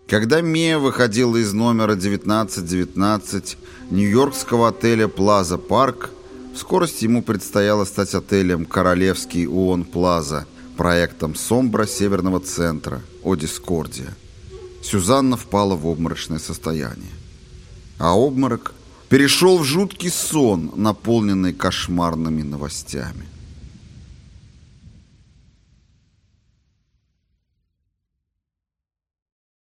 Когда Мия выходила из номера 1919 нью-йоркского отеля «Плаза Парк», в скорости ему предстояло стать отелем «Королевский ООН Плаза», проектом Сомбра Северного центра «О Дискордия». Сюзанна впала в обморочное состояние. А обморок перешел в жуткий сон, наполненный кошмарными новостями.